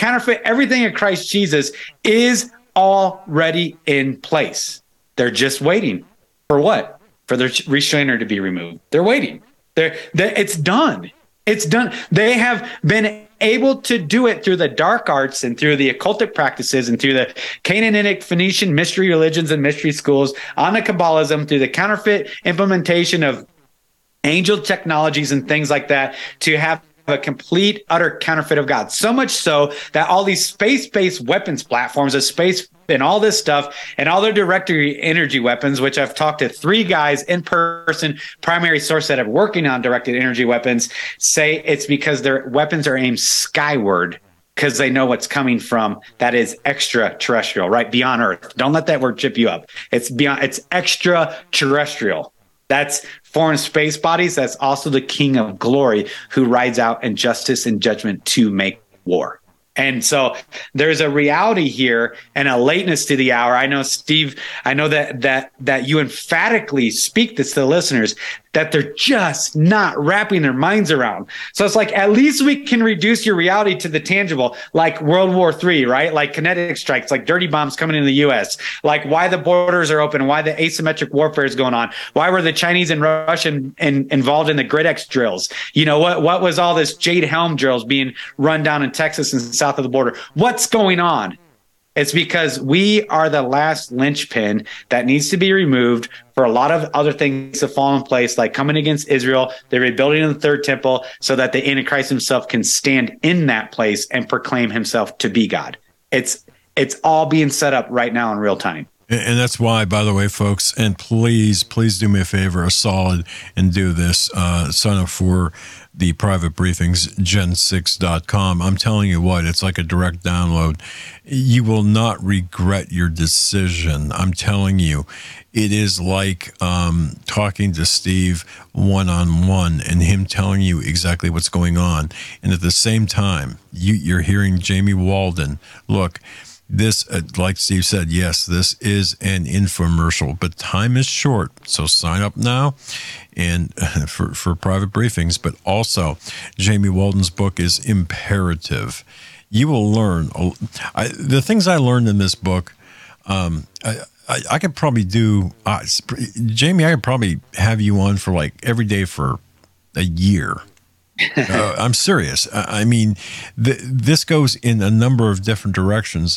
in Christ Jesus is already in place. They're just waiting for what? For their restrainer to be removed. They're waiting. It's done. It's done. They have been able to do it through the dark arts and through the occultic practices and through the Canaanitic Phoenician mystery religions and mystery schools, on the Kabbalism, through the counterfeit implementation of angel technologies and things like that, to have a complete, utter counterfeit of God. So much so that all these space-based weapons platforms of space and all this stuff and all their directed energy weapons, which I've talked to 3 guys in person, primary source that are working on directed energy weapons, say it's because their weapons are aimed skyward because they know what's coming from that is extraterrestrial, right? Beyond Earth. Don't let that word trip you up. It's extraterrestrial. That's foreign space bodies. That's also the King of Glory who rides out in justice and judgment to make war. And so there's a reality here and a lateness to the hour. I know, Steve, I know that you emphatically speak this to the listeners, that they're just not wrapping their minds around. So it's like, at least we can reduce your reality to the tangible, like World War III, right? Like kinetic strikes, like dirty bombs coming into the U.S., like why the borders are open, why the asymmetric warfare is going on, why were the Chinese and Russian involved in the Grid-X drills? You know, what was all this Jade Helm drills being run down in Texas and south of the border? What's going on? It's because we are the last linchpin that needs to be removed for a lot of other things to fall in place, like coming against Israel, the rebuilding of the third temple, so that the Antichrist himself can stand in that place and proclaim himself to be God. It's all being set up right now in real time. And that's why, by the way, folks, and please do me a favor, a solid, and do this. Sign up for the private briefings, gen6.com. I'm telling you what, it's like a direct download. You will not regret your decision. I'm telling you, it is like talking to Steve one-on-one and him telling you exactly what's going on. And at the same time, you're hearing Jamie Walden. Look, this, like Steve said, yes, this is an infomercial, but time is short. So sign up now and for private briefings. But also, Jamie Walden's book is imperative. You will learn the things I learned in this book. I could probably do, Jamie, I could probably have you on for like every day for a year. I'm serious. I mean, this goes in a number of different directions.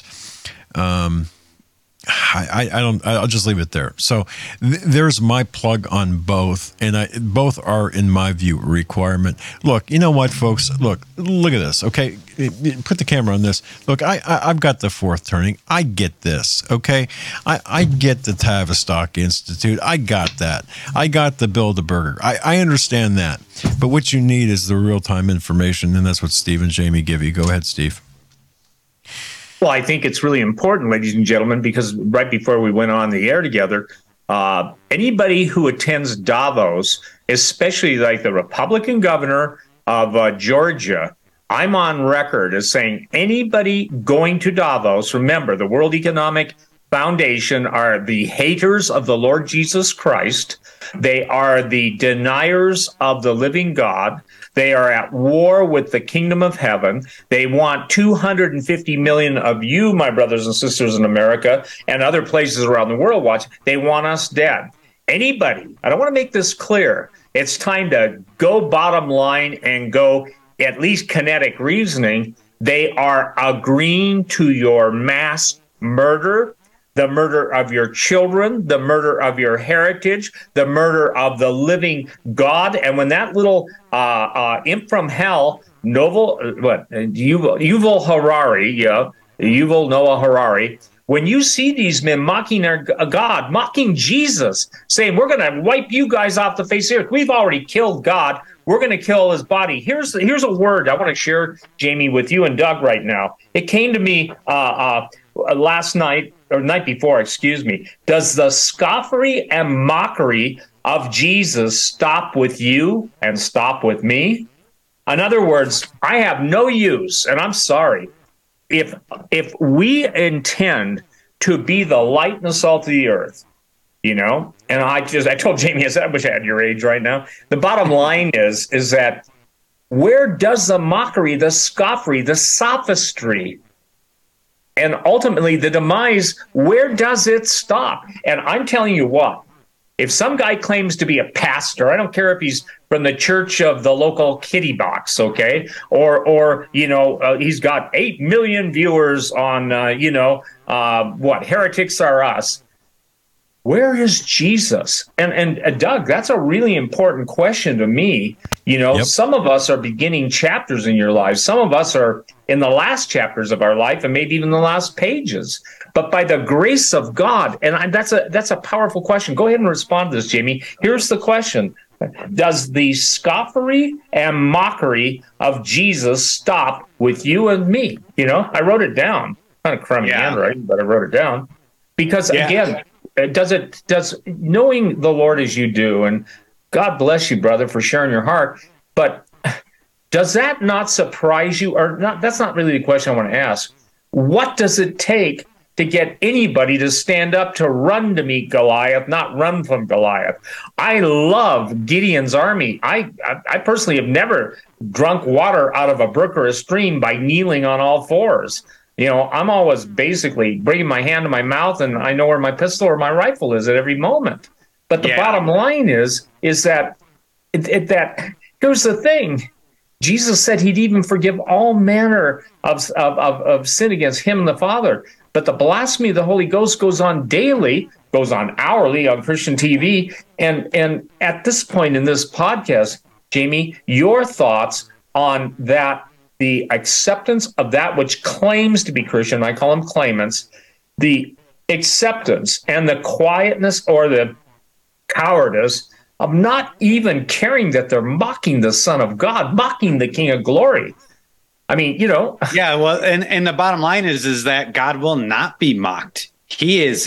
I'll just leave it there. So there's my plug on both, and both are, in my view, a requirement. Look, you know what, folks? Look at this. Okay, put the camera on this. Look, I've got the fourth turning. I get this. Okay, I get the Tavistock Institute. I got that. I got the Build-A-Burger. I understand that. But what you need is the real-time information, and that's what Steve and Jamie give you. Go ahead, Steve. Well, I think it's really important, ladies and gentlemen, because right before we went on the air together, anybody who attends Davos, especially like the Republican governor of Georgia, I'm on record as saying anybody going to Davos, remember, the World Economic Foundation are the haters of the Lord Jesus Christ. They are the deniers of the living God. They are at war with the kingdom of heaven. They want 250 million of you, my brothers and sisters in America, and other places around the world watch. They want us dead. Anybody, I don't want to make this clear. It's time to go bottom line and go at least kinetic reasoning. They are agreeing to your mass murder, the murder of your children, the murder of your heritage, the murder of the living God. And when that little imp from hell, Yuval Noah Harari, when you see these men mocking our God, mocking Jesus, saying, we're going to wipe you guys off the face of the earth. We've already killed God. We're going to kill his body. Here's a word I want to share, Jamie, with you and Doug right now. It came to me last night, or night before, excuse me. Does the scoffery and mockery of Jesus stop with you and stop with me? In other words, I have no use, and I'm sorry, if we intend to be the light and the salt of the earth, and I told Jamie, I said, I wish I had your age right now. The bottom line is that where does the mockery, the scoffery, the sophistry, and ultimately the demise, where does it stop? And I'm telling you what, if some guy claims to be a pastor, I don't care if he's from the church of the local kitty box, okay? Or he's got 8 million viewers on, Heretics Are Us. Where is Jesus? And Doug, that's a really important question to me. Yep. Some of us are beginning chapters in your lives. Some of us are in the last chapters of our life and maybe even the last pages. But by the grace of God, and that's a powerful question. Go ahead and respond to this, Jamie. Here's the question. Does the scoffery and mockery of Jesus stop with you and me? I wrote it down. Kind of crummy handwriting, but I wrote it down. Because, again, does knowing the Lord as you do, and God bless you, brother, for sharing your heart, but does that not surprise you? Or not? That's not really the question I want to ask. What does it take to get anybody to stand up to run to meet Goliath, not run from Goliath? I love Gideon's army. I personally have never drunk water out of a brook or a stream by kneeling on all fours. I'm always basically bringing my hand to my mouth, and I know where my pistol or my rifle is at every moment. But the bottom line is that here's the thing. Jesus said he'd even forgive all manner of sin against him and the Father. But the blasphemy of the Holy Ghost goes on daily, goes on hourly on Christian TV. And at this point in this podcast, Jamie, your thoughts on that, the acceptance of that which claims to be Christian, I call them claimants, the acceptance and the quietness or the cowardice of not even caring that they're mocking the Son of God, mocking the King of Glory. I mean, Yeah, well, and the bottom line is that God will not be mocked. He is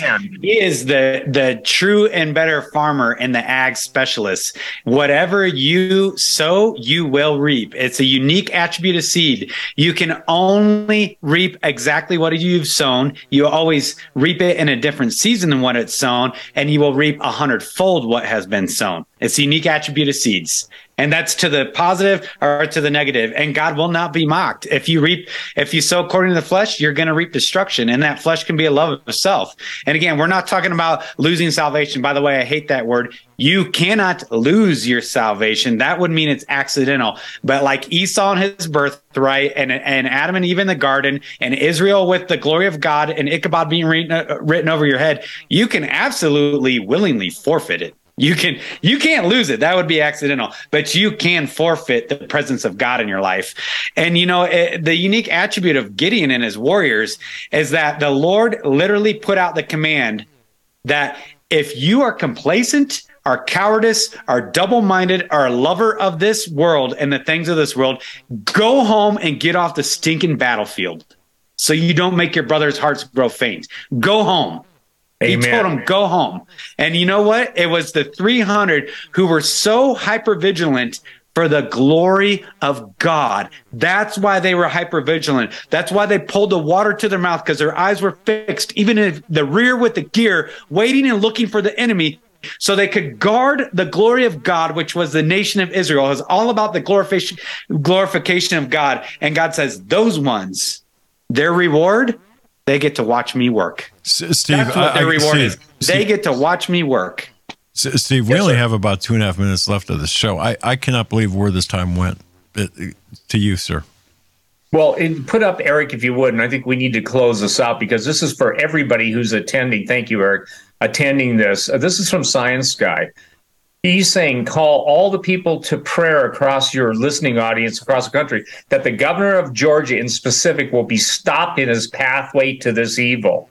the true and better farmer and the ag specialist. Whatever you sow, you will reap. It's a unique attribute of seed. You can only reap exactly what you've sown. You always reap it in a different season than what it's sown, and you will reap 100-fold what has been sown. It's a unique attribute of seeds. And that's to the positive or to the negative. And God will not be mocked. If you sow according to the flesh, you're going to reap destruction. And that flesh can be a love of self. And again, we're not talking about losing salvation. By the way, I hate that word. You cannot lose your salvation. That would mean it's accidental. But like Esau and his birthright, and Adam and Eve in the garden, and Israel with the glory of God, and Ichabod being written over your head, you can absolutely willingly forfeit it. You can't lose it. That would be accidental, but you can forfeit the presence of God in your life. And, the unique attribute of Gideon and his warriors is that the Lord literally put out the command that if you are complacent, are cowardice, are double-minded, are a lover of this world and the things of this world, go home and get off the stinking battlefield so you don't make your brother's hearts grow faint. Go home. Amen. He told them, go home. And you know what? It was the 300 who were so hypervigilant for the glory of God. That's why they were hypervigilant. That's why they pulled the water to their mouth, because their eyes were fixed, even in the rear with the gear, waiting and looking for the enemy, so they could guard the glory of God, which was the nation of Israel. It was all about the glorification of God. And God says, those ones, their reward, they get to watch me work. Steve, that's what their reward is. They get to watch me work. Steve, we only have about 2.5 minutes left of the show. I cannot believe where this time went. To you, sir. Well, put up, Eric, if you would, and I think we need to close this out because this is for everybody who's attending. Thank you, Eric, attending this. This is from Science Guy. He's saying, call all the people to prayer across your listening audience across the country that the governor of Georgia in specific will be stopped in his pathway to this evil.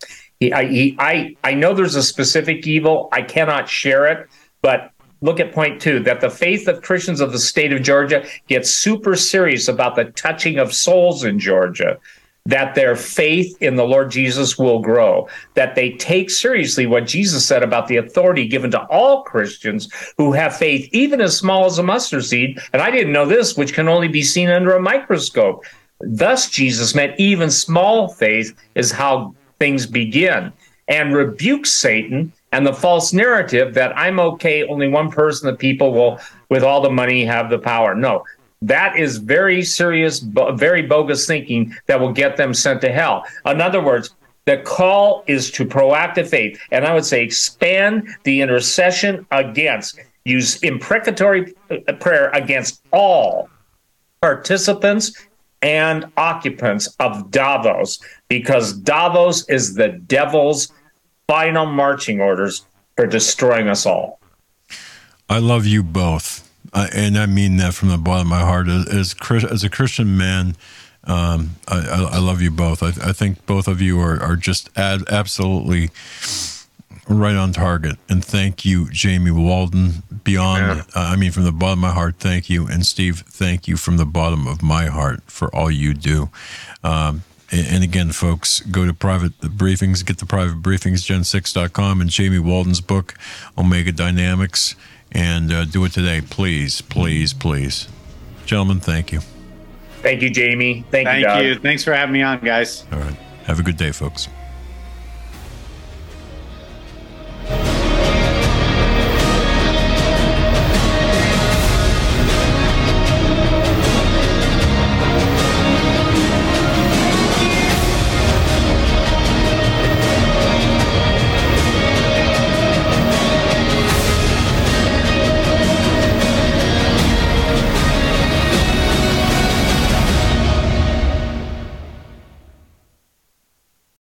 I know there's a specific evil. I cannot share it, but look at point 2, that the faith of Christians of the state of Georgia gets super serious about the touching of souls in Georgia. that their faith in the Lord Jesus will grow, that they take seriously what Jesus said about the authority given to all Christians who have faith, even as small as a mustard seed. And I didn't know this, which can only be seen under a microscope. Thus, Jesus meant even small faith is how things begin, and rebuke Satan and the false narrative that I'm okay, only 1% of people will, with all the money, have the power. No, that is very serious, very bogus thinking that will get them sent to hell. In other words, the call is to proactive faith. And I would say expand the intercession against, use imprecatory prayer against all participants and occupants of Davos, because Davos is the devil's final marching orders for destroying us all. I love you both. And I mean that from the bottom of my heart. As a Christian man, I love you both. I think both of you are just absolutely right on target. And thank you, Jamie Walden. Beyond, from the bottom of my heart, thank you. And Steve, thank you from the bottom of my heart for all you do. And again, folks, go to private briefings, get the private briefings, gen6.com, and Jamie Walden's book, Omega Dynamics, and do it today. Please, please, please. Gentlemen, thank you. Thank you, Jamie. Thank you, Doug. Thanks for having me on, guys. All right. Have a good day, folks.